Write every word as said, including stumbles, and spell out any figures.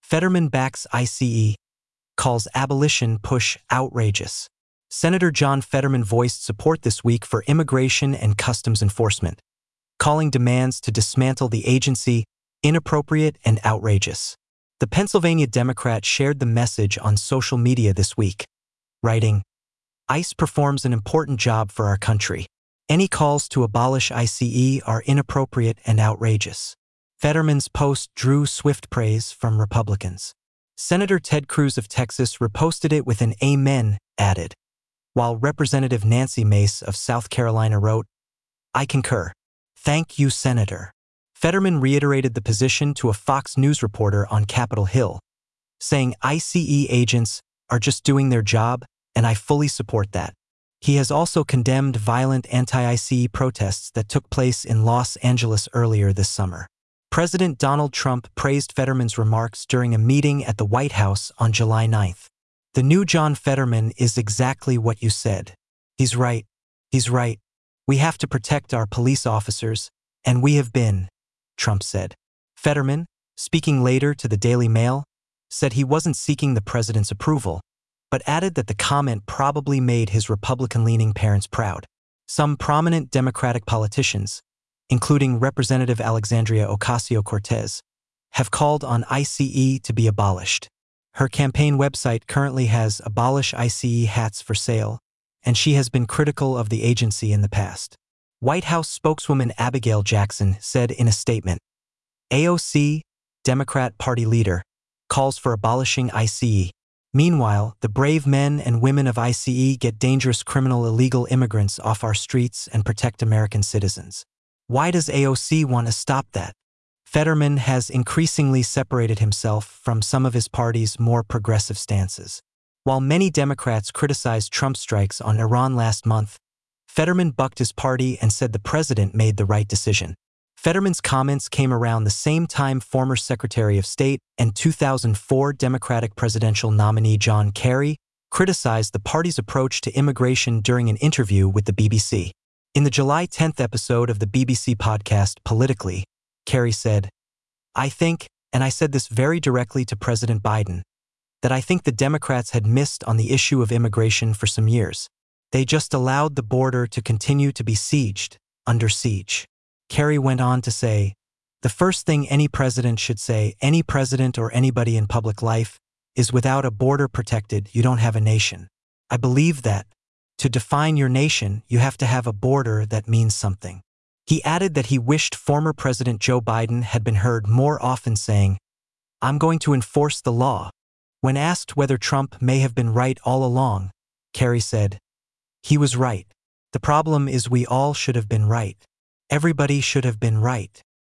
Fetterman backs I C E, calls abolition push outrageous. Senator John Fetterman voiced support this week for immigration and customs enforcement, calling demands to dismantle the agency inappropriate and outrageous. The Pennsylvania Democrat shared the message on social media this week, writing, "ICE performs an important job for our country. Any calls to abolish I C E are inappropriate and outrageous." Fetterman's post drew swift praise from Republicans. Senator Ted Cruz of Texas reposted it with an amen added, while Representative Nancy Mace of South Carolina wrote, "I concur. Thank you, Senator." Fetterman reiterated the position to a Fox News reporter on Capitol Hill, saying I C E agents are just doing their job, and I fully support that. He has also condemned violent anti-I C E protests that took place in Los Angeles earlier this summer. President Donald Trump praised Fetterman's remarks during a meeting at the White House on July ninth. "The new John Fetterman is exactly what you said. He's right. He's right. We have to protect our police officers, and we have been," Trump said. Fetterman, speaking later to the Daily Mail, said he wasn't seeking the president's approval, but added that the comment probably made his Republican-leaning parents proud. Some prominent Democratic politicians, including Representative Alexandria Ocasio-Cortez, have called on I C E to be abolished. Her campaign website currently has Abolish I C E hats for sale, and she has been critical of the agency in the past. White House spokeswoman Abigail Jackson said in a statement, A O C, Democrat Party leader, calls for abolishing I C E. Meanwhile, the brave men and women of I C E get dangerous criminal illegal immigrants off our streets and protect American citizens. Why does A O C want to stop that? Fetterman has increasingly separated himself from some of his party's more progressive stances. While many Democrats criticized Trump's strikes on Iran last month, Fetterman bucked his party and said the president made the right decision. Fetterman's comments came around the same time former Secretary of State and two thousand four Democratic presidential nominee John Kerry criticized the party's approach to immigration during an interview with the B B C. In the July tenth episode of the B B C podcast Politically, Kerry said, "I think, and I said this very directly to President Biden, that I think the Democrats had missed on the issue of immigration for some years. They just allowed the border to continue to be sieged, under siege." Kerry went on to say, "The first thing any president should say, any president or anybody in public life, is without a border protected, you don't have a nation. I believe that, to define your nation, you have to have a border that means something." He added that he wished former President Joe Biden had been heard more often saying, "I'm going to enforce the law." When asked whether Trump may have been right all along, Kerry said, "He was right. The problem is we all should have been right. Everybody should have been right."